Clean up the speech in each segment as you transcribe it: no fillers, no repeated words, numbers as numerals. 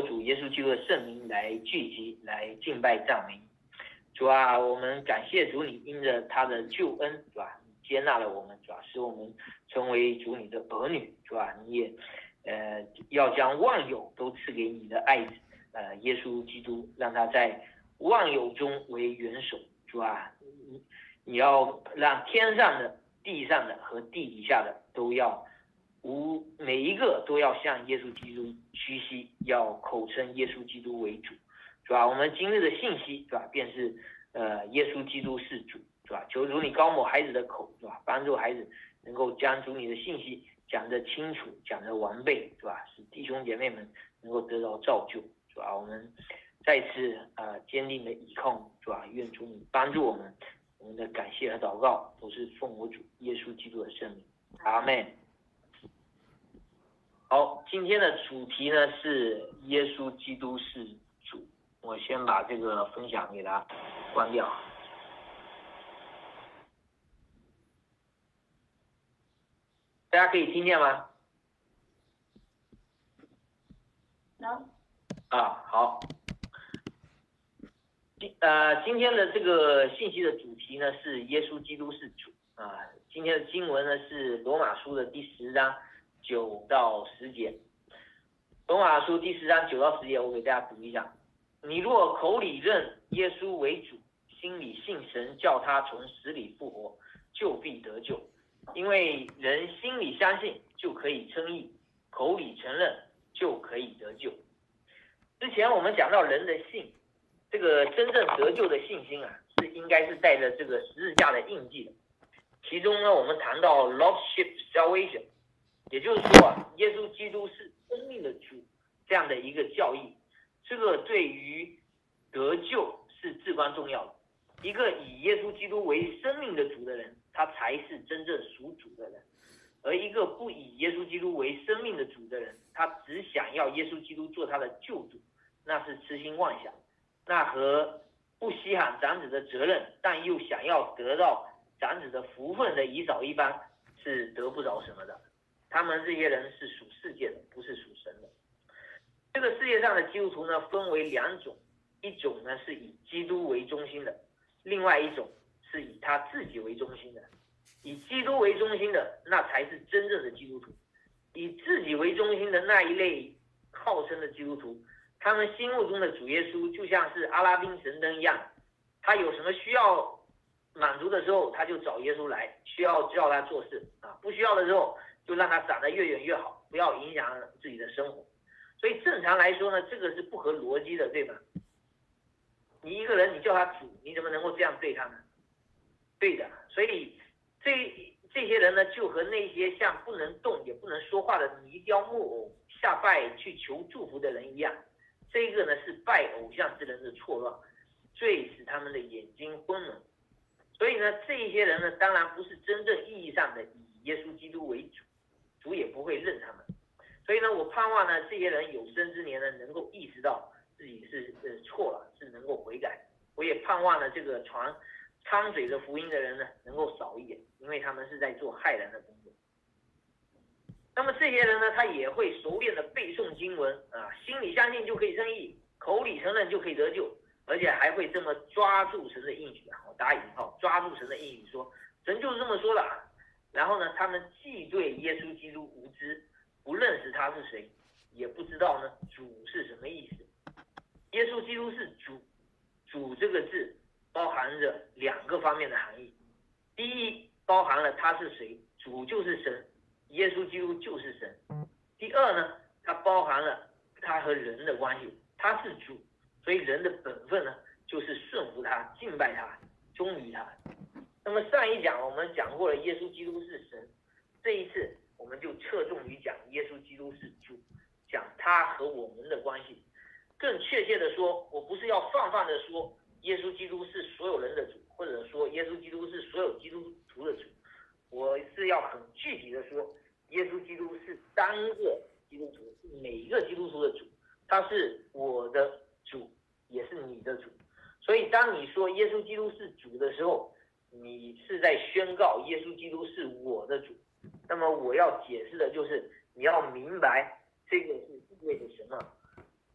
主耶稣基督的圣名来聚集，来敬拜赞美。主啊，我们感谢主，你因着他的救恩，主啊，你接纳了我们，主啊，使我们成为主你的儿女，主啊，你也要将万有都赐给你的爱子耶稣基督，让他在万有中为元首。主啊，你要让天上的、地上的和地底下的都要每一个都要向耶稣基督屈膝，要口称耶稣基督为主，是吧？我们今日的信息，是吧？便是耶稣基督是主，是吧？求主你高抹孩子的口，是吧？帮助孩子能够将主你的信息讲得清楚，讲得完备，是吧？使弟兄姐妹们能够得到造就，是吧？我们再次坚定的倚靠，是吧？愿主你帮助我们，我们的感谢和祷告都是奉我主耶稣基督的圣名，阿们。好，今天的主题呢是耶稣基督是主。我先把这个分享给它关掉。大家可以听见吗？ 能。 好。今天的这个信息的主题呢是耶稣基督是主今天的经文呢是罗马书的第10章9到10节。罗马书第10章9到10节，我给大家读一下。你若口里认耶稣为主，心里信神叫他从死里复活，就必得救。因为人心里相信就可以称义，口里承认就可以得救。之前我们讲到人的信，这个真正得救的信心是应该是带着这个十字架的印记的。其中呢，我们谈到 Lordship Salvation， 也就是说耶稣基督是生命的主这样的一个教义，这个对于得救是至关重要的。一个以耶稣基督为生命的主的人，他才是真正属主的人。而一个不以耶稣基督为生命的主的人，他只想要耶稣基督做他的救主，那是痴心妄想。那和不稀罕长子的责任，但又想要得到长子的福分的以扫一般，是得不着什么的。他们这些人是属世界的，不是属神的。这个世界上的基督徒呢，分为2种，一种呢是以基督为中心的，另外一种是以他自己为中心的。以基督为中心的，那才是真正的基督徒。以自己为中心的那一类号称的基督徒，他们心目中的主耶稣就像是阿拉丁神灯一样，他有什么需要满足的时候，他就找耶稣来，需要叫他做事不需要的时候就让他闪得越远越好，不要影响自己的生活。所以正常来说呢，这个是不合逻辑的，对吗？你一个人你叫他主，你怎么能够这样对他呢？对的。所以这些人呢，就和那些像不能动也不能说话的泥雕木偶下拜去求祝福的人一样，这个呢是拜偶像之人的错乱，最使他们的眼睛昏蒙。所以呢，这些人呢，当然不是真正意义上的以耶稣基督为主，主也不会认他们。所以呢，我盼望呢，这些人有生之年呢，能够意识到自己是错了，是能够悔改。我也盼望呢，这个传掺嘴的福音的人呢，能够少一点，因为他们是在做害人的工作。那么这些人呢，他也会熟练的背诵经文心里相信就可以称义，口里承认就可以得救，而且还会这么抓住神的应许我打引号，抓住神的应许说神就是这么说的然后呢，他们既对耶稣基督无知，不认识他是谁，也不知道呢主是什么意思。耶稣基督是主，主这个字包含着2个方面的含义。第一，包含了他是谁，主就是神，耶稣基督就是神。第二呢，它包含了他和人的关系，他是主，所以人的本分呢就是顺服他，敬拜他，忠于他。那么上一讲我们讲过了耶稣基督是神，这一次我们就侧重于讲耶稣基督是主，讲他和我们的关系。更确切的说，我不是要泛泛的说耶稣基督是所有人的主，或者说耶稣基督是所有基督徒的主，我是要很具体的说，耶稣基督是单个基督徒，是每一个基督徒的主，他是我的主，也是你的主。所以当你说耶稣基督是主的时候，你是在宣告耶稣基督是我的主。那么我要解释的就是，你要明白这个是意味着什么。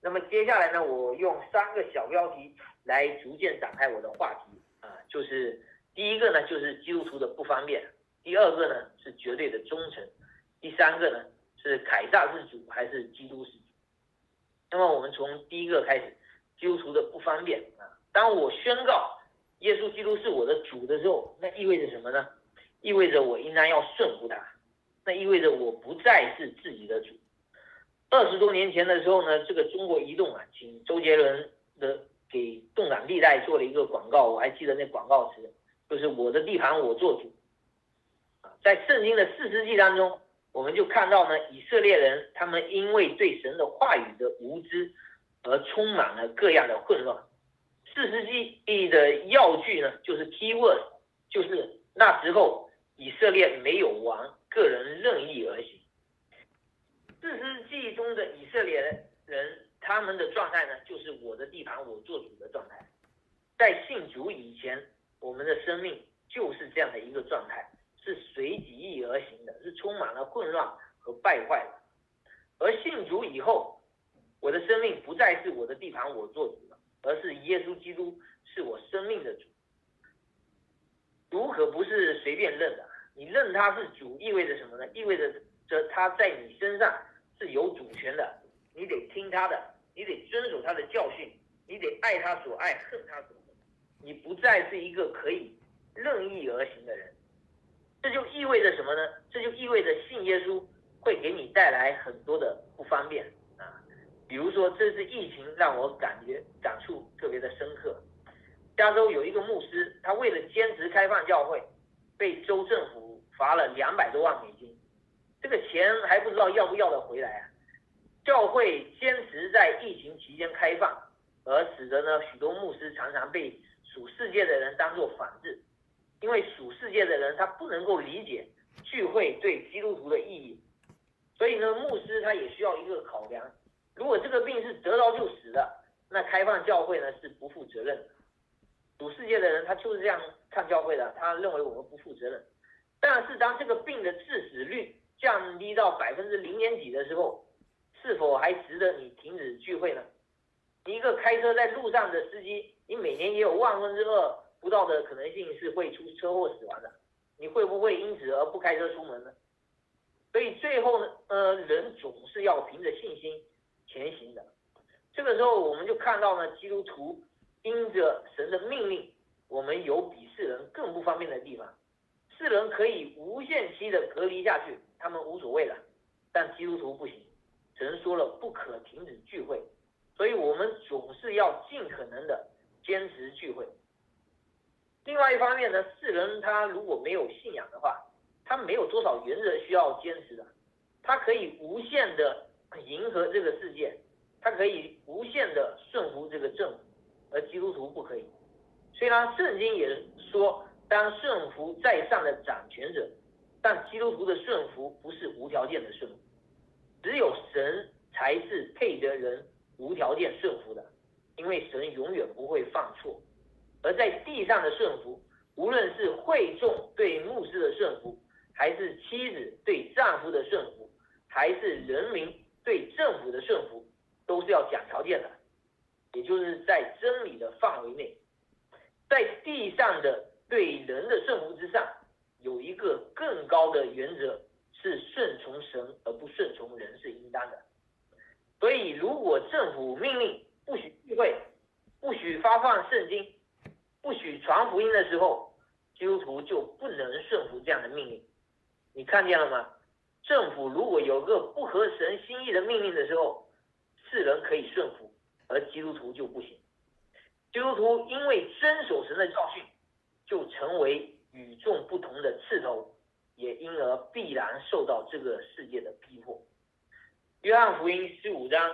那么接下来呢，我用3个小标题来逐渐展开我的话题就是第一个呢就是基督徒的不方便，第二个呢是绝对的忠诚，第三个呢是凯撒是主还是基督是主。那么我们从第一个开始，基督徒的不方便当我宣告耶稣基督是我的主的时候，那意味着什么呢？意味着我应当要顺服他，那意味着我不再是自己的主。20多年前的时候呢，这个中国移动请周杰伦的给动感地带做了一个广告，我还记得那广告词，就是我的地盘我做主。在圣经的4世纪当中，我们就看到呢，以色列人他们因为对神的话语的无知而充满了各样的混乱。4世纪的要句呢，就是 keyword， 就是那时候以色列没有王，个人任意而行。4世纪中的以色列人，他们的状态呢，就是我的地盘我做主的状态。在信主以前，我们的生命就是这样的一个状态，是随己意而行的，是充满了混乱和败坏的。而信主以后，我的生命不再是我的地盘我做主了，而是耶稣基督是我生命的主。主可不是随便认的，你认他是主意味着什么呢？意味着他在你身上是有主权的，你得听他的，你得遵守他的教训，你得爱他所爱，恨他所恨，你不再是一个可以任意而行的人。这就意味着什么呢？这就意味着信耶稣会给你带来很多的不方便比如说这次疫情让我感触特别的深刻。加州有一个牧师，他为了坚持开放教会，被州政府罚了200多万美金，这个钱还不知道要不要得回来教会坚持在疫情期间开放，而使得呢许多牧师常常被属世界的人当作反制，因为属世界的人他不能够理解聚会对基督徒的意义，所以呢牧师他也需要一个考量，如果这个病是得到就死的，那开放教会呢是不负责任的。属世界的人他就是这样看教会的，他认为我们不负责任。但是当这个病的致死率降低到0.几% 的时候，是否还值得你停止聚会呢？你一个开车在路上的司机，你每年也有2%不到的可能性是会出车祸死亡的，你会不会因此而不开车出门呢？所以最后呢，人总是要凭着信心前行的。这个时候我们就看到呢，基督徒因着神的命令，我们有比世人更不方便的地方。世人可以无限期的隔离下去，他们无所谓了，但基督徒不行。神说了不可停止聚会，所以我们总是要尽可能的坚持聚会。另外一方面呢，世人他如果没有信仰的话，他没有多少原则需要坚持的，他可以无限的迎合这个世界，他可以无限的顺服这个政府，而基督徒不可以。虽然圣经也说当顺服在上的掌权者，但基督徒的顺服不是无条件的顺服，只有神才是配得人无条件顺服的，因为神永远不会犯错。而在地上的顺服，无论是会众对牧师的顺服，还是妻子对丈夫的顺服，还是人民对政府的顺服，都是要讲条件的，也就是在真理的范围内。在地上的对人的顺服之上，有一个更高的原则，是顺从神而不顺从人是应当的。所以如果政府命令不许聚会，不许发放圣经，不许传福音的时候，基督徒就不能顺服这样的命令。你看见了吗？政府如果有个不合神心意的命令的时候，世人可以顺服，而基督徒就不行。基督徒因为遵守神的教训，就成为与众不同的刺头，也因而必然受到这个世界的逼迫。约翰福音15章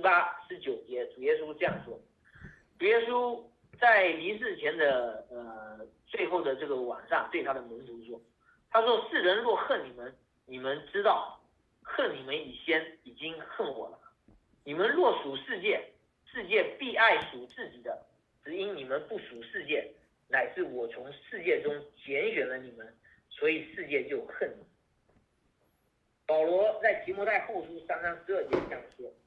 18、19节，主耶稣这样说。主耶稣在离世前的最后的这个晚上，对他的门徒说，他说：世人若恨你们，你们知道恨你们以先已经恨我了。你们若属世界，世界必爱属自己的，只因你们不属世界，乃是我从世界中拣选了你们，所以世界就恨你。保罗在提摩太后书3章12节这样说，他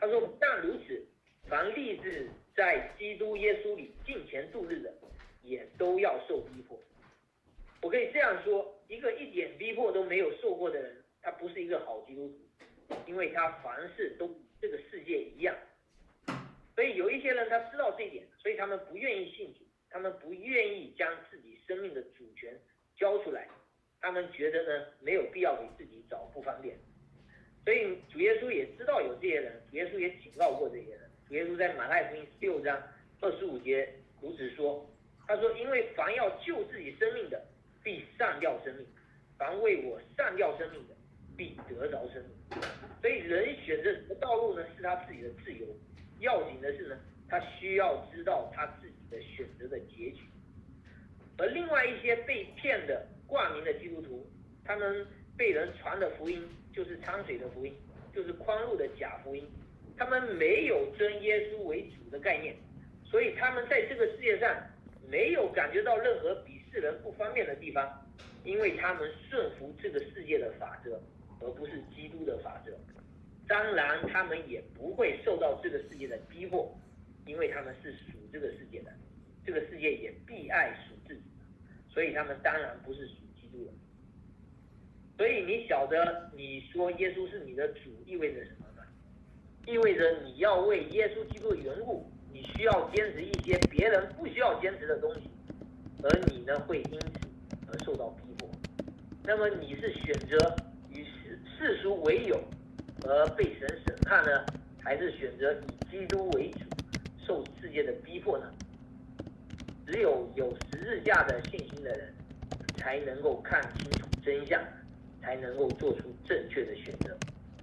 他说不但如此，凡立志在基督耶稣里敬虔度日的，也都要受逼迫。我可以这样说，一个一点逼迫都没有受过的人，他不是一个好基督徒，因为他凡事都与这个世界一样。所以有一些人他知道这一点，所以他们不愿意信主，他们不愿意将自己生命的主权交出来，他们觉得呢没有必要给自己找不方便。所以主耶稣也知道有这些人，主耶稣也警告过这些人。主耶稣在马太福音6章25节如此说，他说：因为凡要救自己生命的，必丧掉生命；凡为我丧掉生命的，必得着生命。所以人选择什么道路呢？是他自己的自由。要紧的是呢，他需要知道他自己的选择的结局。而另外一些被骗的挂名的基督徒，他们被人传的福音就是掺水的福音，就是诓入的假福音。他们没有尊耶稣为主的概念，所以他们在这个世界上没有感觉到任何比世人不方便的地方，因为他们顺服这个世界的法则，而不是基督的法则。当然他们也不会受到这个世界的逼迫，因为他们是属这个世界的，这个世界也必爱属自己的，所以他们当然不是属基督的。所以你晓得，你说耶稣是你的主意味着什么呢？意味着你要为耶稣基督的缘故，你需要坚持一些别人不需要坚持的东西，而你呢会因此而受到逼迫。那么你是选择与世俗为友而被神审判呢，还是选择以基督为主受世界的逼迫呢？只有有十字架的信心的人，才能够看清楚真相，才能够做出正确的选择。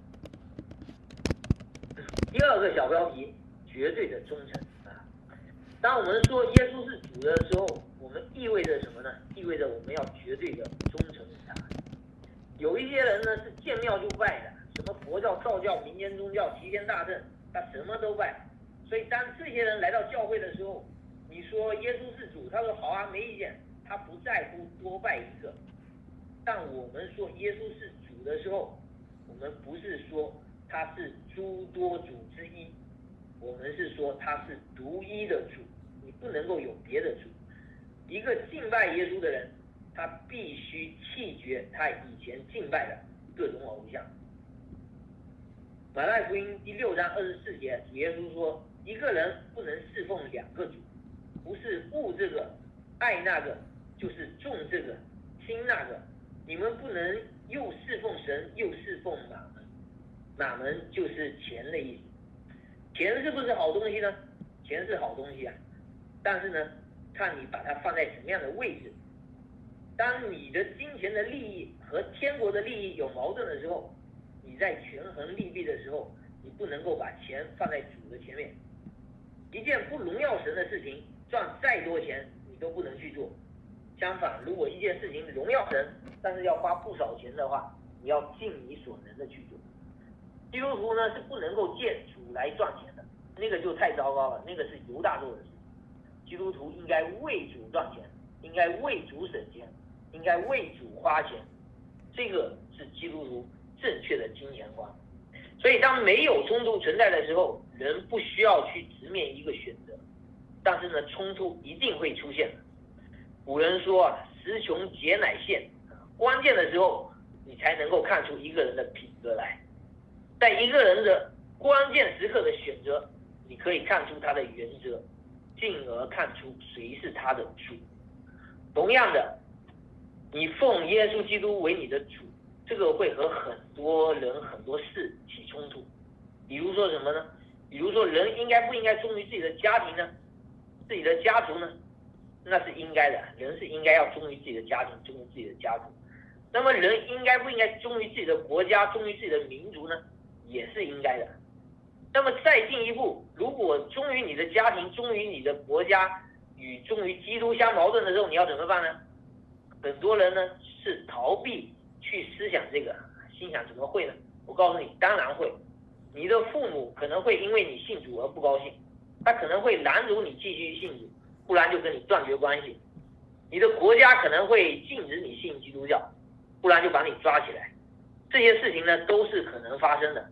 第二个小标题，绝对的忠诚啊！当我们说耶稣是主的时候，我们意味着什么呢？意味着我们要绝对的忠诚于他。有一些人呢是见庙就拜的，什么佛教、道教、民间宗教、齐天大圣，他什么都拜。所以当这些人来到教会的时候，你说耶稣是主，他说好啊，没意见，他不在乎多拜一个。但我们说耶稣是主的时候，我们不是说他是诸多主之一，我们是说他是独一的主，你不能够有别的主。一个敬拜耶稣的人，他必须弃绝他以前敬拜的各种偶像。马太福音第6章24节，主耶稣说，一个人不能侍奉两个主，不是恶这个爱那个，就是重这个轻那个。你们不能又侍奉神又侍奉马门，马门就是钱的意思。钱是不是好东西呢？钱是好东西啊，但是呢，看你把它放在什么样的位置。当你的金钱的利益和天国的利益有矛盾的时候，你在权衡利弊的时候，你不能够把钱放在主的前面。一件不荣耀神的事情，赚再多钱你都不能去做。相反，如果一件事情荣耀神，但是要花不少钱的话，你要尽你所能的去做。基督徒呢是不能够借主来赚钱的，那个就太糟糕了，那个是犹大做的事情。基督徒应该为主赚钱，应该为主省钱，应该为主花钱，这个是基督徒正确的金钱观。所以当没有冲突存在的时候，人不需要去直面一个选择，但是呢，冲突一定会出现的。古人说啊，时穷节乃现，关键的时候你才能够看出一个人的品格来。在一个人的关键时刻的选择，你可以看出他的原则，进而看出谁是他的主。同样的，你奉耶稣基督为你的主，这个会和很多人很多事起冲突。比如说什么呢？比如说人应该不应该忠于自己的家庭呢？自己的家族呢？那是应该的，人是应该要忠于自己的家庭，忠于自己的家族。那么人应该不应该忠于自己的国家，忠于自己的民族呢？也是应该的。那么再进一步，如果忠于你的家庭，忠于你的国家，与忠于基督相矛盾的时候，你要怎么办呢？很多人呢是逃避去思想这个，心想怎么会呢？我告诉你，当然会。你的父母可能会因为你信主而不高兴，他可能会拦阻你继续信主，不然就跟你断绝关系。你的国家可能会禁止你信基督教，不然就把你抓起来。这些事情呢都是可能发生的。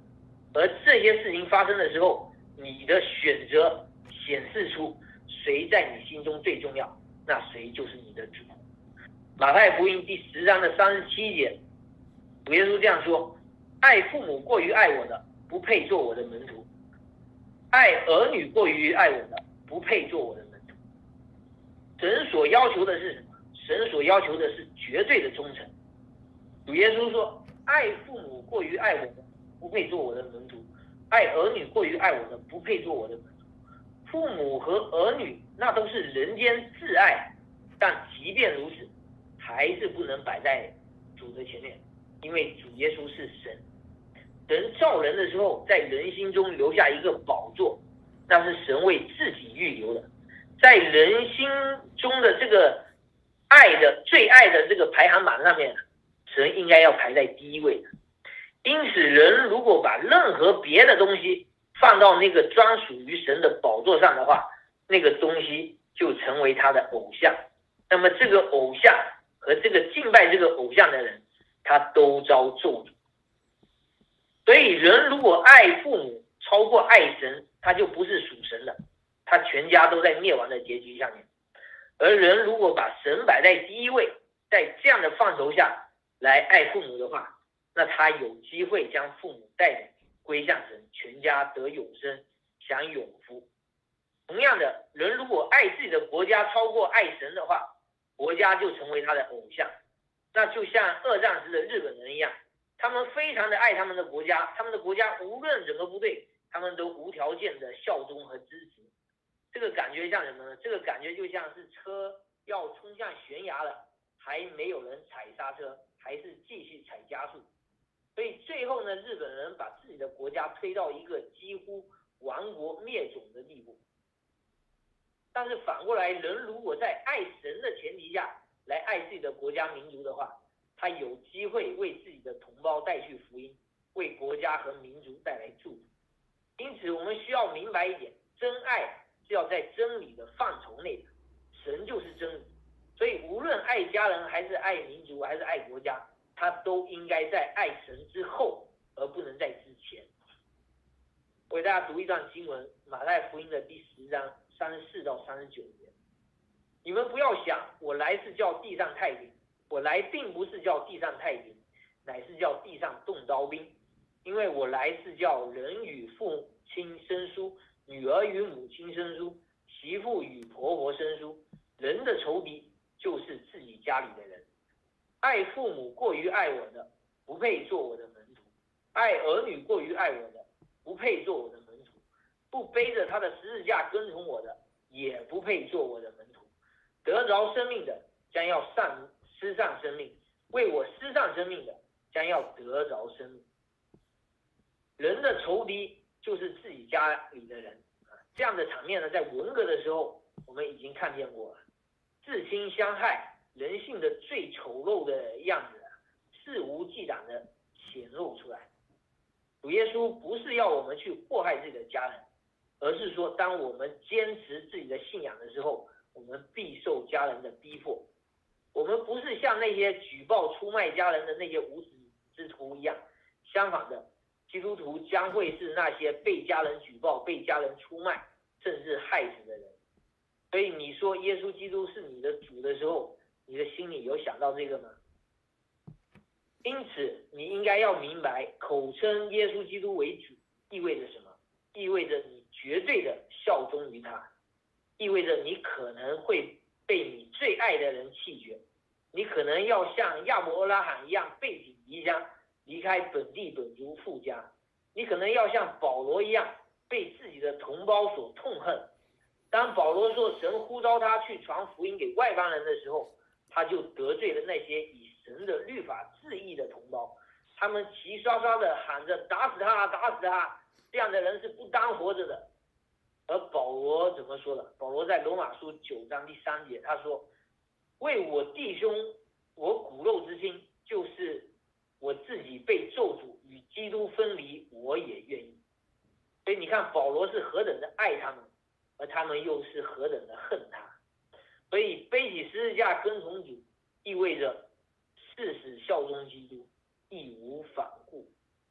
而这些事情发生的时候，你的选择显示出谁在你心中最重要，那谁就是你的主。马太福音第10章的37节，主耶稣这样说：爱父母过于爱我的，不配做我的门徒；爱儿女过于爱我的，不配做我的门徒。神所要求的是什么？神所要求的是绝对的忠诚。主耶稣说：爱父母过于爱我的，不配做我的门徒；爱儿女过于爱我的，不配做我的门徒。父母和儿女那都是人间挚爱，但即便如此，还是不能摆在主的前面，因为主耶稣是神。神造人的时候，在人心中留下一个宝座，那是神为自己预留的。在人心中的这个最爱的这个排行榜上面，神应该要排在第一位的。因此，人如果把任何别的东西放到那个专属于神的宝座上的话，那个东西就成为他的偶像。那么这个偶像和这个敬拜这个偶像的人，他都遭咒诅。所以人如果爱父母超过爱神，他就不是属神的，他全家都在灭亡的结局下面。而人如果把神摆在第一位，在这样的范畴下来爱父母的话，那他有机会将父母带领归向神，全家得永生，享永福。同样的，人如果爱自己的国家超过爱神的话，国家就成为他的偶像。那就像二战时的日本人一样，他们非常的爱他们的国家，他们的国家无论整个部队，他们都无条件的效忠和支持。这个感觉像什么呢？这个感觉就像是车要冲向悬崖了，还没有人踩刹车，还是继续踩加速。所以最后呢，日本人把自己的国家推到一个几乎亡国灭种的地步。但是反过来，人如果在爱神的前提下来爱自己的国家民族的话，他有机会为自己的同胞带去福音，为国家和民族带来祝福。因此我们需要明白一点，真爱是要在真理的范畴内的，神就是真理。所以无论爱家人还是爱民族还是爱国家，他都应该在爱神之后，而不能在之前。我给大家读一段经文，马太福音的第10章34到39节。你们不要想，我来是叫地上太平，我来并不是叫地上太平，乃是叫地上动刀兵。因为我来是叫人与父亲生疏，女儿与母亲生疏，媳妇与婆婆生疏。人的仇敌就是自己家里的人。爱父母过于爱我的，不配做我的门徒；爱儿女过于爱我的，不配做我的门徒；不背着他的十字架跟从我的，也不配做我的门徒。得着生命的，将要失丧生命；为我失丧生命的，将要得着生命。人的仇敌就是自己家里的人。这样的场面呢，在文革的时候我们已经看见过了。至亲相害，人性的最丑陋的样子肆无忌惮的显露出来。主耶稣不是要我们去祸害自己的家人，而是说当我们坚持自己的信仰的时候，我们必受家人的逼迫。我们不是像那些举报出卖家人的那些无耻之徒一样，相反的，基督徒将会是那些被家人举报、被家人出卖甚至害死的人。所以你说耶稣基督是你的主的时候，你的心里有想到这个吗？因此你应该要明白，口称耶稣基督为主意味着什么？意味着你绝对的效忠于他，意味着你可能会被你最爱的人弃绝，你可能要像亚伯拉罕一样背井离乡，离开本地本族父家，你可能要像保罗一样被自己的同胞所痛恨。当保罗说神呼召他去传福音给外邦人的时候，他就得罪了那些以神的律法治意的同胞，他们齐刷刷的喊着打死他，打死他，这样的人是不当活着的。而保罗怎么说的？保罗在罗马书9章第3节他说，为我弟兄我骨肉之亲，就是我自己被咒诅与基督分离，我也愿意。所以你看保罗是何等的爱他们，而他们又是何等的恨他。所以背起十字架跟从主，意味着誓死效忠基督，义无反顾。主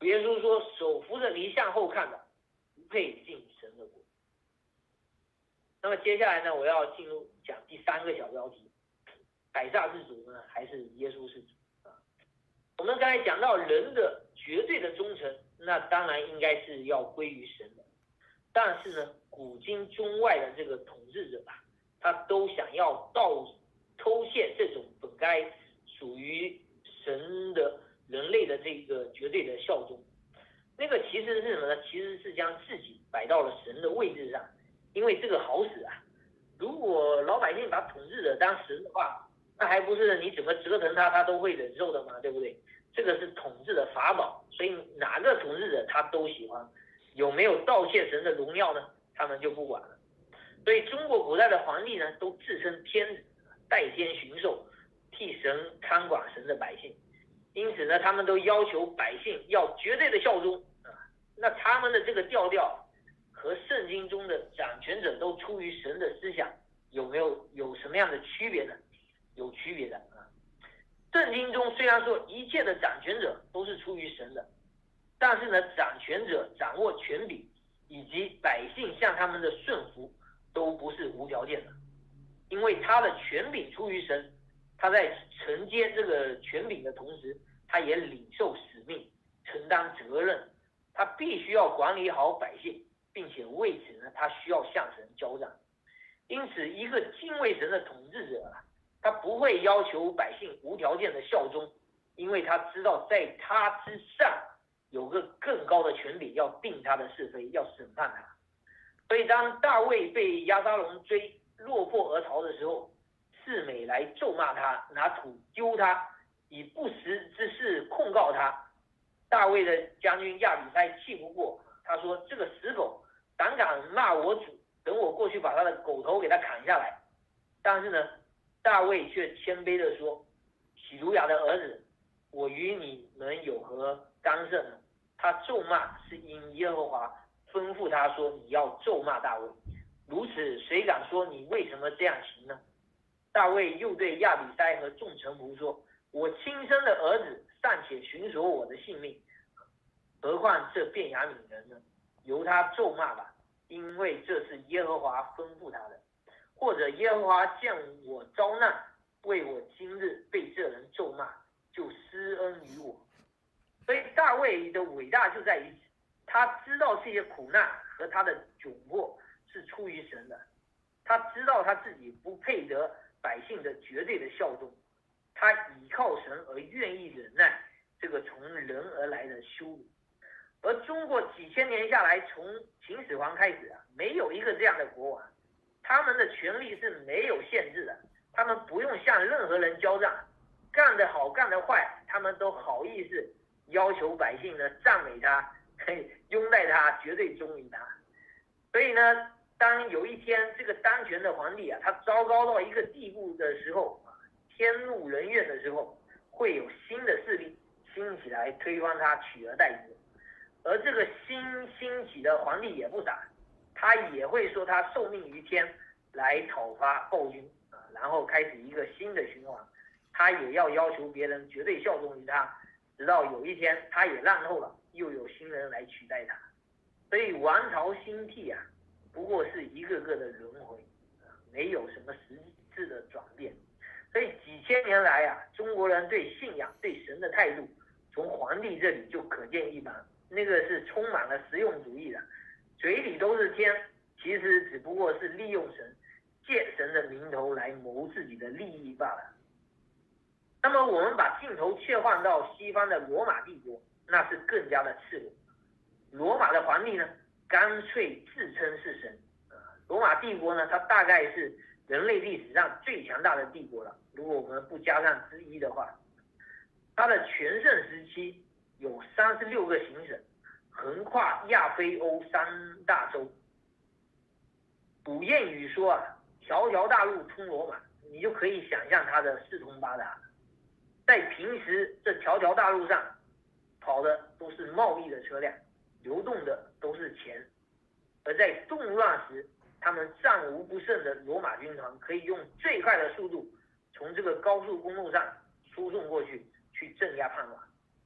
主耶稣说：“手扶着犁向后看的，不配进神的国。”那么接下来呢，我要进入讲第3个小标题：凯撒是主呢，还是耶稣是主啊？我们刚才讲到人的绝对的忠诚，那当然应该是要归于神的。但是呢，古今中外的这个统治者啊，他都想要偷窃这种本该属于神的人类的这个绝对的效忠。那个其实是什么呢？其实是将自己摆到了神的位置上，因为这个好使啊。如果老百姓把统治者当神的话，那还不是你怎么折腾他，他都会忍受的嘛，对不对？这个是统治的法宝，所以哪个统治者他都喜欢。有没有盗窃神的荣耀呢？他们就不管了。所以中国古代的皇帝呢，都自称天子，代天巡狩，替神看管神的百姓。因此呢，他们都要求百姓要绝对的效忠啊。那他们的这个调调和圣经中的掌权者都出于神的思想有什么样的区别呢？有区别的啊。圣经中虽然说一切的掌权者都是出于神的，但是呢，掌权者掌握权柄以及百姓向他们的顺服都不是无条件的，因为他的权柄出于神，他在承接这个权柄的同时，他也领受使命，承担责任，他必须要管理好百姓，并且为此呢，他需要向神交账。因此，一个敬畏神的统治者啊，他不会要求百姓无条件的效忠，因为他知道在他之上有个更高的权柄要定他的是非，要审判他。所以当大卫被押沙龙追，落魄而逃的时候，示每来咒骂他，拿土丢他，以不实之事控告他。大卫的将军亚比筛气不过，他说：“这个死狗胆敢骂我主，等我过去把他的狗头给他砍下来。”但是呢，大卫却谦卑地说：“喜鲁雅的儿子，我与你们有何干涉呢？”他咒骂是因耶和华吩咐他说：“你要咒骂大卫。”如此，谁敢说你为什么这样行呢？大卫又对亚比筛和众臣仆说：“我亲生的儿子尚且寻索我的性命，何况这便雅悯人呢？由他咒骂吧，因为这是耶和华吩咐他的。或者耶和华见我遭难，为我今日被这人咒骂，就施恩于我。”所以大卫的伟大就在于他知道这些苦难和他的窘迫是出于神的，他知道他自己不配得百姓的绝对的效忠，他倚靠神而愿意忍耐这个从人而来的羞辱。而中国几千年下来，从秦始皇开始啊，没有一个这样的国王，他们的权力是没有限制的，他们不用向任何人交账，干得好干得坏，他们都好意思要求百姓呢赞美他，拥戴他，绝对忠于他。所以呢，当有一天这个当权的皇帝啊，他糟糕到一个地步的时候啊，天怒人怨的时候，会有新的势力兴起来推翻他，取而代之。而这个新兴起的皇帝也不傻，他也会说他受命于天来讨伐暴君啊，然后开始一个新的循环，他也要求别人绝对效忠于他，直到有一天他也烂透了，又有新人来取代他。所以王朝兴替啊，不过是一个个的轮回，没有什么实质的转变。所以几千年来啊，中国人对信仰对神的态度，从皇帝这里就可见一斑。那个是充满了实用主义的，嘴里都是天，其实只不过是利用神，借神的名头来谋自己的利益罢了。那么我们把镜头切换到西方的罗马帝国，那是更加的赤裸。罗马的皇帝呢，干脆自称是神。罗马帝国呢，它大概是人类历史上最强大的帝国了，如果我们不加上之一的话。它的全盛时期有36个行省，横跨亚非欧3大洲。古谚语说啊，条条大路通罗马，你就可以想象它的四通八达。在平时这条条大路上跑的都是贸易的车辆，流动的都是钱，而在动乱时，他们战无不胜的罗马军团可以用最快的速度从这个高速公路上输送过去，去镇压叛乱。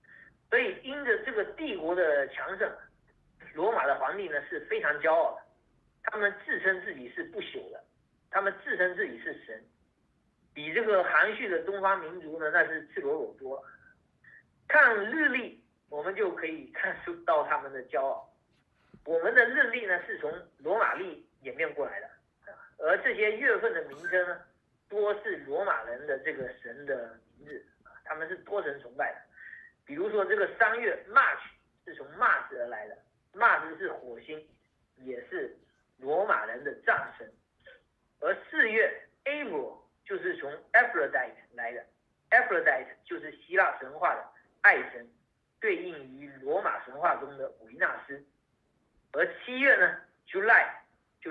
所以因着这个帝国的强盛，罗马的皇帝呢是非常骄傲的，他们自称自己是不朽的，他们自称自己是神，比这个含蓄的东方民族呢那是赤裸裸多了。看日历，我们就可以看出到他们的骄傲。我们的日历呢是从罗马历演变过来的，而这些月份的名称呢，多是罗马人的这个神的名字，他们是多神崇拜的。比如说这个3月 March 是从 Mars 而来的 ，Mars 是火星，也是罗马人的战神。而4月 April 就是从 Aphrodite 来的 ，Aphrodite 就是希腊神话的爱神，对应于罗马神话中的维纳斯。而7月呢 ，July 就是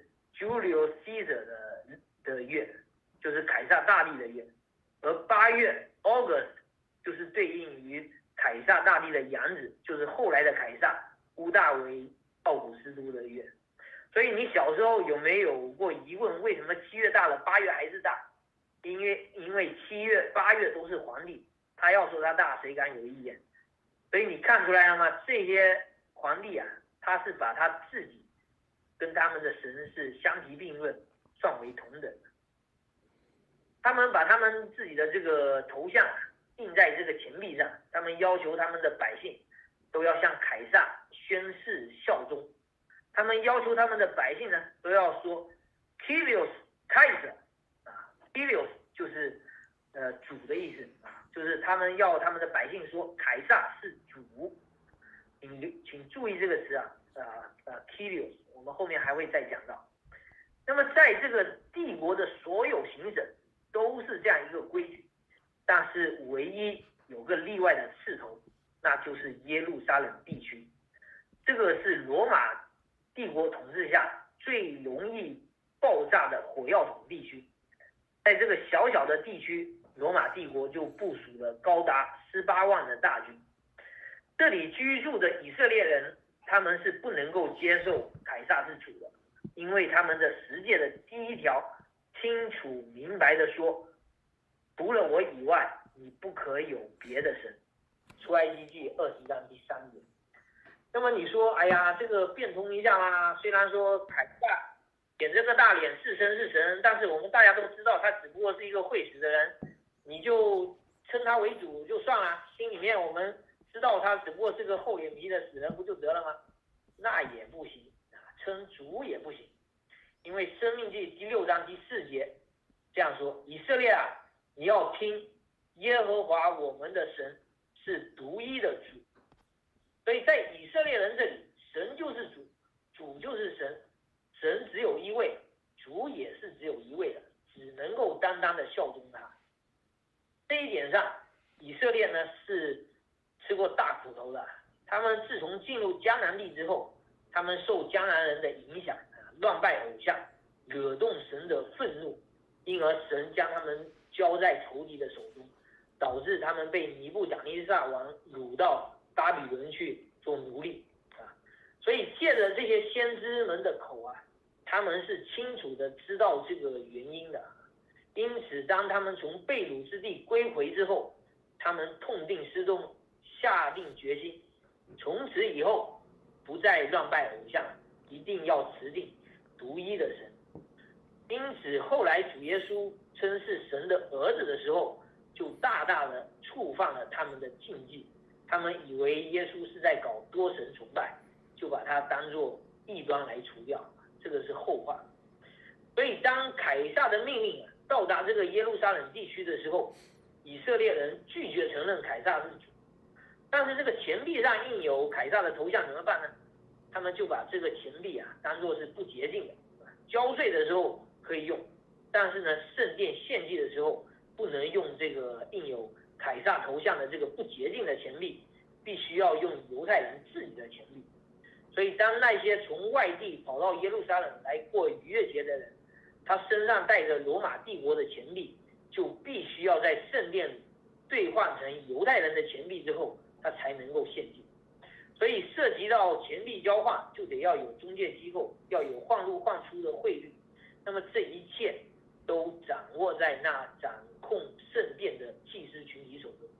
Julius Caesar 的月，就是凯撒大帝的月。而8月 August 就是对应于凯撒大帝的养子，就是后来的凯撒屋大维奥古斯都的月。所以你小时候有没有过疑问，为什么7月大了8月还是大？因为7月8月都是皇帝，他要说他大，谁敢有意见？所以你看出来了吗？这些皇帝啊，他是把他自己跟他们的神是相提并论，算为同等的。他们把他们自己的这个头像印在这个钱币上，他们要求他们的百姓都要向凯撒宣誓效忠，他们要求他们的百姓呢都要说 Kyrios Kaiser 啊 ，Kyrios 就是主的意思啊，就是他们要他们的百姓说凯撒是主。请注意这个词啊，Kyrios， 我们后面还会再讲到。那么在这个帝国的所有行省都是这样一个规矩，但是唯一有个例外的刺头，那就是耶路撒冷地区。这个是罗马帝国统治下最容易爆炸的火药桶地区。在这个小小的地区，罗马帝国就部署了高达18万的大军。这里居住的以色列人，他们是不能够接受凯撒是主的，因为他们的10诫的第1条清楚明白的说，除了我以外，你不可有别的神。出埃及记20章第3节。那么你说，哎呀，这个变通一下啦。虽然说凯撒点这个大脸是神是神，但是我们大家都知道他只不过是一个会死的人，你就称他为主就算了，心里面我们知道他只不过是个厚脸皮的死人，不就得了吗？那也不行，称主也不行，因为申命记第6章第4节这样说：以色列啊，你要听耶和华我们的神是独一的主。所以在以色列人这里，神就是主，主就是神，神只有一位，主也是只有一位的，只能够单单的效忠他。这一点上，以色列呢是吃过大苦头的。他们自从进入迦南地之后，他们受迦南人的影响，乱拜偶像，惹动神的愤怒，因而神将他们交在仇敌的手中，导致他们被尼布甲尼撒王掳到巴比伦去做奴隶啊。所以借着这些先知们的口啊，他们是清楚的知道这个原因的。因此当他们从被掳之地归回之后，他们痛定思痛，下定决心，从此以后不再乱拜偶像，一定要持定独一的神。因此后来主耶稣称是神的儿子的时候，就大大的触犯了他们的禁忌。他们以为耶稣是在搞多神崇拜，就把他当作异端来除掉，这个是后话。所以当凯撒的命令到达这个耶路撒冷地区的时候，以色列人拒绝承认凯撒是主，但是这个钱币上印有凯撒的头像怎么办呢？他们就把这个钱币当作是不洁净的，交税的时候可以用，但是呢圣殿献祭的时候不能用这个印有凯撒头像的这个不洁净的钱币，必须要用犹太人自己的钱币。所以当那些从外地跑到耶路撒冷来过逾越节的人，他身上带着罗马帝国的钱币，就必须要在圣殿里兑换成犹太人的钱币之后，他才能够献祭。所以涉及到钱币交换，就得要有中介机构，要有换入换出的汇率。那么这一切都掌握在那掌控圣殿的祭司群体手中。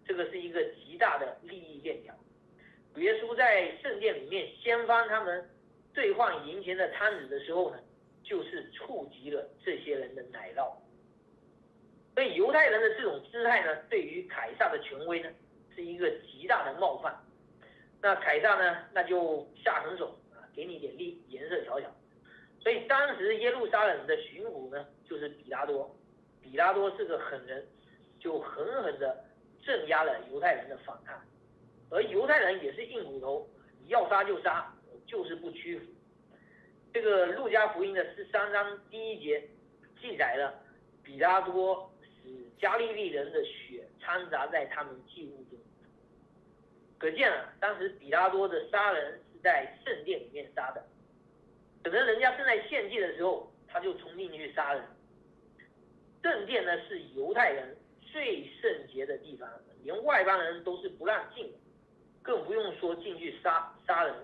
这个是一个极大的利益链条。主耶稣在圣殿里面掀翻他们兑换银钱的摊子的时候呢，就是触及了这些人的奶酪。所以犹太人的这种姿态呢，对于凯撒的权威呢，是一个极大的冒犯。那凯撒呢，那就下狠手啊，给你点颜色瞧瞧。所以当时耶路撒冷的巡抚呢，就是比拉多。比拉多是个狠人，就狠狠的镇压了犹太人的反抗。而犹太人也是硬骨头，你要杀就杀，就是不屈服。这个路加福音的13章第1节记载了比拉多使加利利人的血掺杂在他们祭物中。可见啊，当时比拉多的杀人是在圣殿里面杀的，可能人家正在献祭的时候，他就冲进去杀人。圣殿呢是犹太人最圣洁的地方，连外邦人都是不让进的，更不用说进去杀人。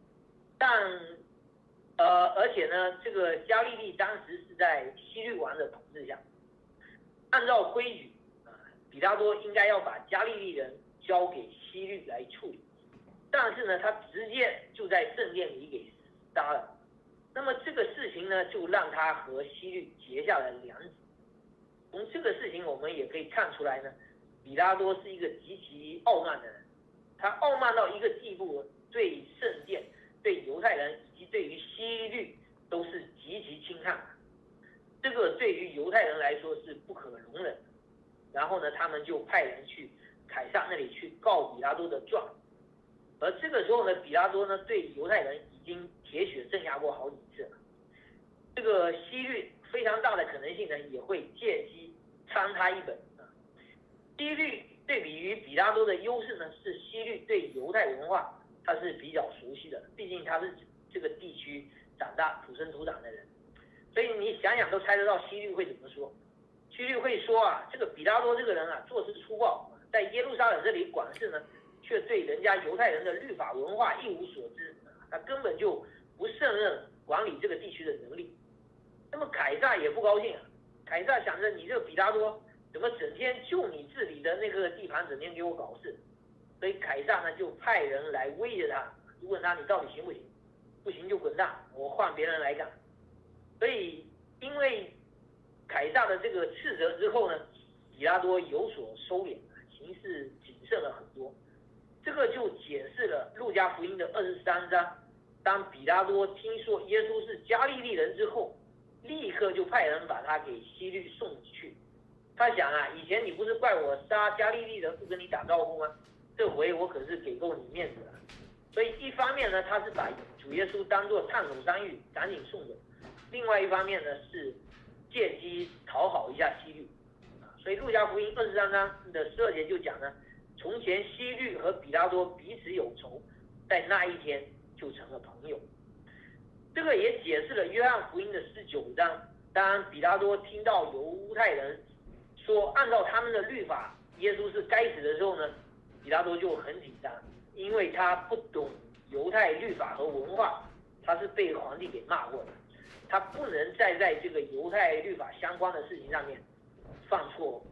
而且呢，这个加利利当时是在希律王的统治下，按照规矩比拉多应该要把加利利人交给希律来处理，但是呢，他直接就在圣殿里给杀了。那么这个事情呢，就让他和希律结下了梁子。从这个事情我们也可以看出来呢，比拉多是一个极其傲慢的人，他傲慢到一个地步，对圣殿、对犹太人以及对于希律都是极其轻看。这个对于犹太人来说是不可容忍的。然后呢，他们就派人去凯撒那里去告比拉多的状。而这个时候呢，比拉多呢对犹太人已经铁血镇压过好几次了。这个希律非常大的可能性呢，也会借机参他一本。希律对比于比拉多的优势呢，是希律对犹太文化他是比较熟悉的，毕竟他是这个地区长大土生土长的人，所以你想想都猜得到希律会怎么说。希律会说啊，这个比拉多这个人啊，做事粗暴，在耶路撒冷这里管事呢，却对人家犹太人的律法文化一无所知，他根本就不胜任管理这个地区的能力。那么凯撒也不高兴啊，凯撒想着你这个比拉多怎么整天就你治理的那个地盘整天给我搞事，所以凯撒呢就派人来威胁他，问他你到底行不行，不行就滚蛋，我换别人来干。所以因为凯撒的这个斥责之后呢，比拉多有所收敛，行事谨慎了很多。这个就解释了路加福音的23章，当比拉多听说耶稣是加利利人之后，立刻就派人把他给希律送去。他想啊，以前你不是怪我杀加利利人不跟你打招呼吗？这回我可是给够你面子了。所以一方面呢，他是把主耶稣当作烫手山芋，赶紧送走；另外一方面呢，是借机讨好一下希律。所以路加福音23章的12节就讲呢，从前希律和比拉多彼此有仇，在那一天就成了朋友。这个也解释了约翰福音的19章，当比拉多听到犹太人说按照他们的律法耶稣是该死的时候呢，比拉多就很紧张，因为他不懂犹太律法和文化，他是被皇帝给骂过的，他不能再在这个犹太律法相关的事情上面犯错误。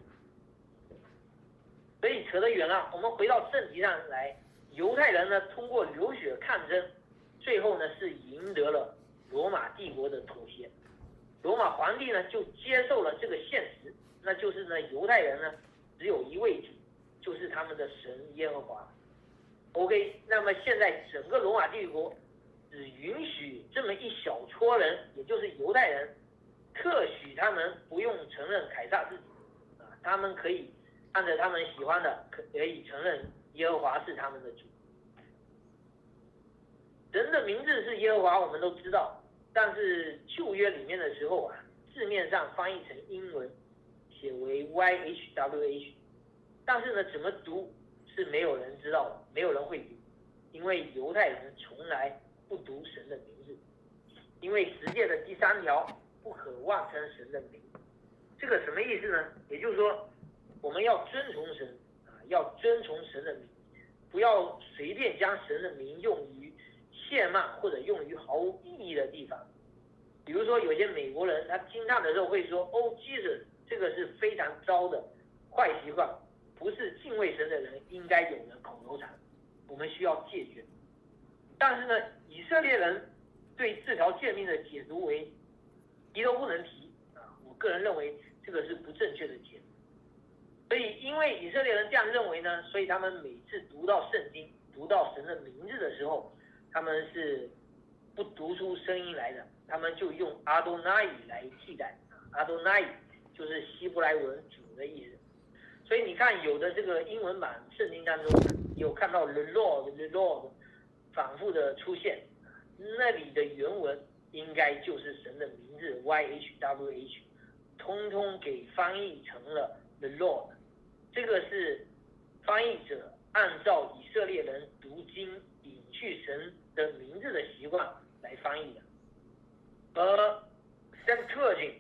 所以扯得远了，我们回到正题上来，犹太人呢通过流血抗争，最后呢是赢得了罗马帝国的妥协。罗马皇帝呢就接受了这个现实，那就是呢犹太人呢只有一位主，就是他们的神耶和华。OK， 那么现在整个罗马帝国只允许这么一小撮人，也就是犹太人，特许他们不用承认凯撒自己，他们可以按照他们喜欢的，可以承认耶和华是他们的主。神的名字是耶和华，我们都知道，但是旧约里面的时候啊，字面上翻译成英文，写为 YHWH， 但是呢，怎么读是没有人知道的，没有人会读，因为犹太人从来不读神的名字，因为十诫的第3条不可妄称神的名。这个什么意思呢？也就是说，我们要遵从神要遵从神的名，不要随便将神的名用于亵慢或者用于毫无意义的地方。比如说有些美国人他惊叹的时候会说 Oh Jesus， 这个是非常糟的坏习惯。 不是敬畏神的人应该有的口头禅，我们需要戒绝。但是呢，以色列人对这条诫命的解读为提都不能提啊，我个人认为这个是不正确的解读。所以因为以色列人这样认为呢，所以他们每次读到圣经、读到神的名字的时候，他们是不读出声音来的，他们就用阿多奈来替代。阿多奈就是希伯来文主的意思。所以你看，有的这个英文版圣经当中有看到 the Lord 反复的出现，那里的原文应该就是神的名字 YHWH， 通通给翻译成了 the Lord。这个是翻译者按照以色列人读经隐去神的名字的习惯来翻译的。而 Septuagint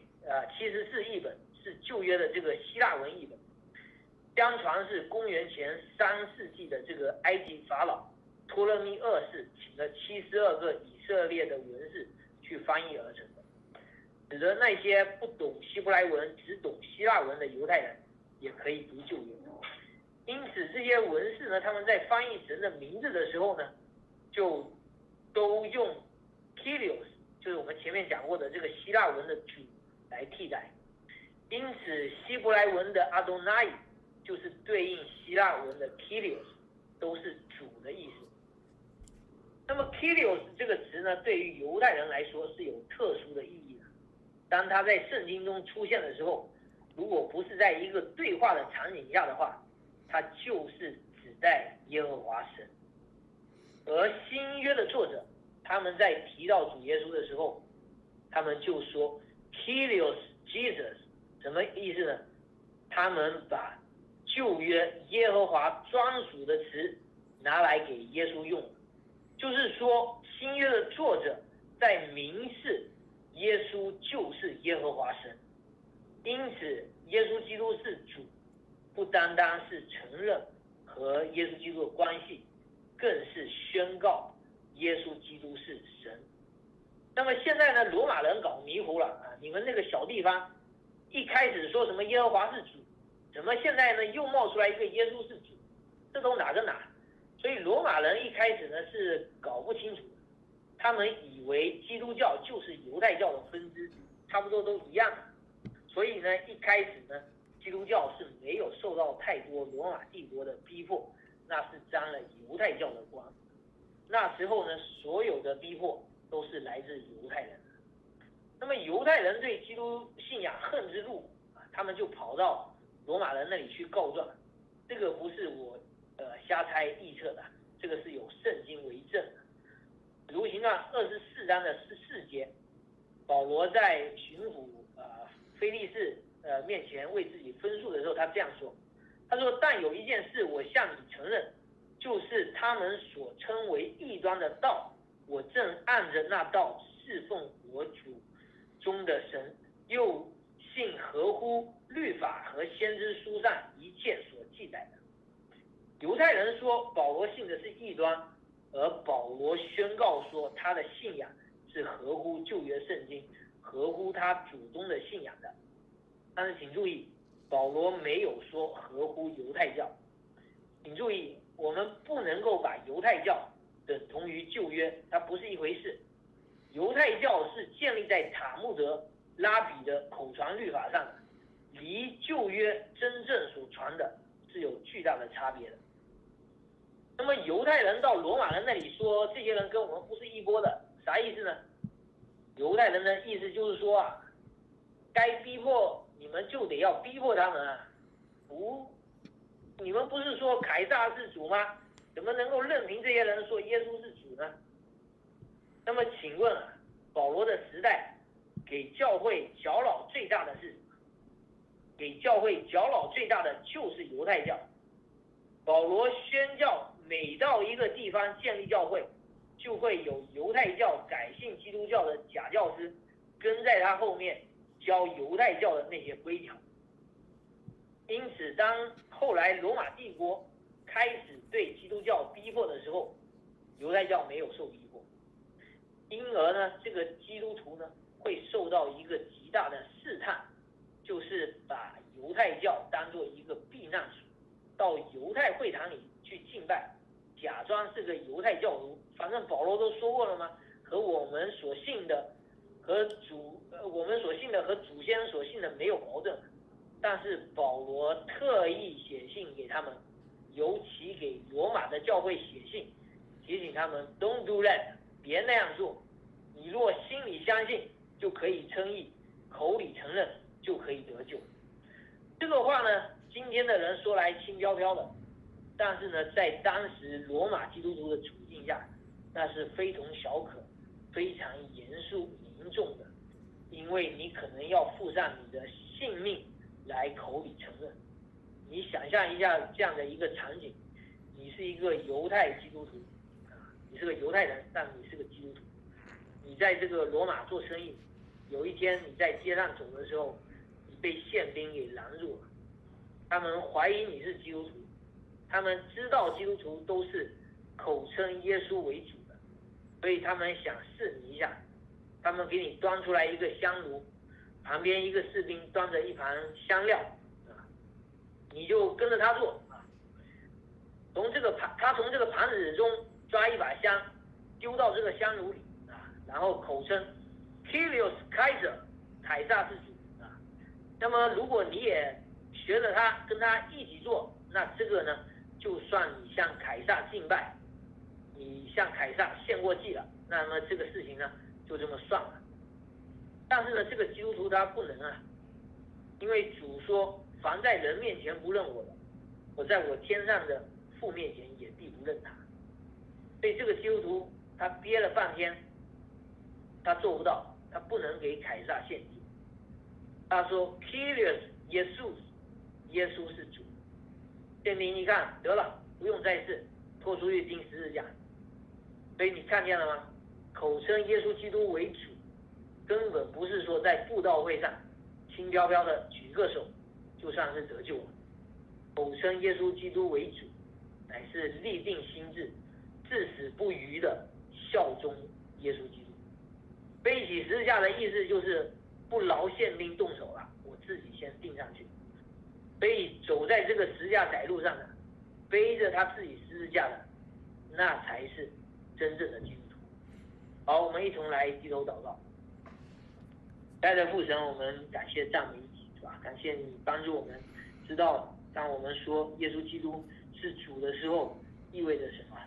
74译本是旧约的这个希腊文译本，相传是公元前3世纪的这个埃及法老托勒密二世请了72个以色列的文士去翻译而成的，使得那些不懂希伯来文只懂希腊文的犹太人也可以读旧约。因此这些文士呢，他们在翻译神的名字的时候呢，就都用 Kyrios， 就是我们前面讲过的这个希腊文的主来替代。因此希伯来文的 Adonai 就是对应希腊文的 Kyrios， 都是主的意思。那么 Kyrios 这个词呢，对于犹太人来说是有特殊的意义的。当它在圣经中出现的时候，如果不是在一个对话的场景下的话，它就是指代耶和华神。而新约的作者他们在提到主耶稣的时候，他们就说 Kyrios Jesus， 什么意思呢？他们把旧约耶和华专属的词拿来给耶稣用，就是说新约的作者在明示耶稣就是耶和华神。因此耶稣基督是主，不单单是承认和耶稣基督的关系，更是宣告耶稣基督是神。那么现在呢，罗马人搞迷糊了啊！你们那个小地方一开始说什么耶和华是主，怎么现在呢又冒出来一个耶稣是主？这都哪跟哪？所以罗马人一开始呢是搞不清楚的，他们以为基督教就是犹太教的分支，差不多都一样的。所以呢，一开始呢，基督教是没有受到太多罗马帝国的逼迫，那是沾了犹太教的光。那时候呢，所有的逼迫都是来自犹太人。那么犹太人对基督信仰恨之入骨，他们就跑到罗马人那里去告状。这个不是我瞎猜臆测的，这个是有圣经为证的。使徒行传24章的14节，保罗在巡抚腓力士面前为自己分述的时候，他这样说，他说：但有一件事我向你承认，就是他们所称为异端的道，我正按着那道侍奉我主中的神，又信合乎律法和先知书上一切所记载的。犹太人说保罗信的是异端，而保罗宣告说他的信仰是合乎旧约圣经，合乎他主宗的信仰的。但是请注意，保罗没有说合乎犹太教。请注意，我们不能够把犹太教等同于旧约，它不是一回事。犹太教是建立在塔木德、拉比的口传律法上的，离旧约真正所传的是有巨大的差别的。那么犹太人到罗马人那里说这些人跟我们不是一拨的，啥意思呢？犹太人的意思就是说啊，该逼迫你们就得要逼迫他们啊，你们不是说凯撒是主吗？怎么能够任凭这些人说耶稣是主呢？那么请问保罗的时代给教会搅扰最大的是什么？给教会搅扰最大的就是犹太教。保罗宣教每到一个地方建立教会，就会有犹太教改信基督教的假教师跟在他后面教犹太教的那些规条。因此当后来罗马帝国开始对基督教逼迫的时候，犹太教没有受逼迫，因而呢，这个基督徒呢会受到一个极大的试探，就是把犹太教当作一个避难所， 犹太教徒，反正保罗都说过了嘛，和我们所信的和祖先所信的没有矛盾。但是保罗特意写信给他们，尤其给罗马的教会写信，提醒他们 Don't do that， 别那样做。你若心里相信，就可以称义，口里承认，就可以得救。这个话呢，今天的人说来轻飘飘的，但是呢，在当时罗马基督徒的处境下，那是非同小可、非常严肃凝重的，因为你可能要付上你的性命来口里承认。你想象一下这样的一个场景，你是一个犹太基督徒，你是个犹太人，但你是个基督徒，你在这个罗马做生意，有一天你在街上走的时候，你被宪兵给拦住了，他们怀疑你是基督徒，他们知道基督徒都是口称耶稣为主的，所以他们想试你一下，他们给你端出来一个香炉，旁边一个士兵端着一盘香料，你就跟着他做啊。他从这个盘子中抓一把香，丢到这个香炉里啊，然后口称 Kyrios Kaiser， 凯撒是主啊。那么如果你也学着他，跟他一起做，那这个呢，就算你向凯撒敬拜，你向凯撒献过祭了，那么这个事情呢，就这么算了。但是呢，这个基督徒他不能啊，因为主说，凡在人面前不认我的，我在我天上的父面前也必不认他。所以这个基督徒他憋了半天，他做不到，他不能给凯撒献祭。他说 Kyrios 耶稣，耶稣是主。宪兵一看得了，不用再试，拖出去钉十字架。所以你看见了吗？口称耶稣基督为主，根本不是说在布道会上轻飘飘的举个手就算是得救了。口称耶稣基督为主，乃是立定心志，至死不渝的效忠耶稣基督。背起十字架的意思就是不劳宪兵动手了，我自己先钉上去。所以走在这个十字架窄路上的，背着他自己十字架的，那才是真正的基督徒。好，我们一同来低头祷告。亲爱的父神，我们感谢赞美你，是吧？感谢你帮助我们知道，当我们说耶稣基督是主的时候，意味着什么？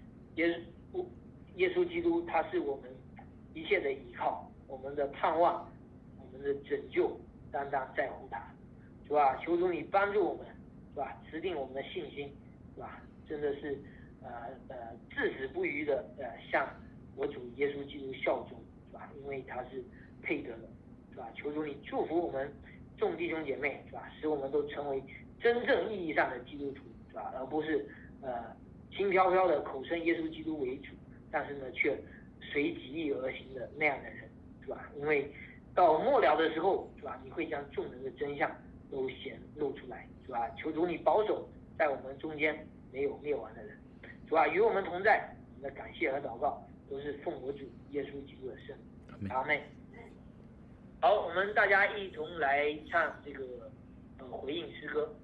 耶稣基督他是我们一切的依靠，我们的盼望，我们的拯救，单单在乎他，是吧？求主你帮助我们，是吧？持定我们的信心，是吧？真的是至死不渝的向我主耶稣基督效忠，是吧？因为他是配得的，是吧？求主你祝福我们众弟兄姐妹，是吧？使我们都成为真正意义上的基督徒，是吧？而不是轻飘飘的口称耶稣基督为主，但是呢却随己意而行的那样的人，是吧？因为到末了的时候，是吧？你会将众人的真相都显露出来，是吧？求主你保守在我们中间没有灭亡的人，是吧？与我们同在。我们的感谢和祷告都是奉我主耶稣基督的圣名，阿们。好，我们大家一同来唱这个回应诗歌。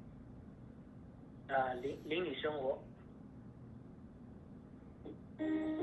邻里生活。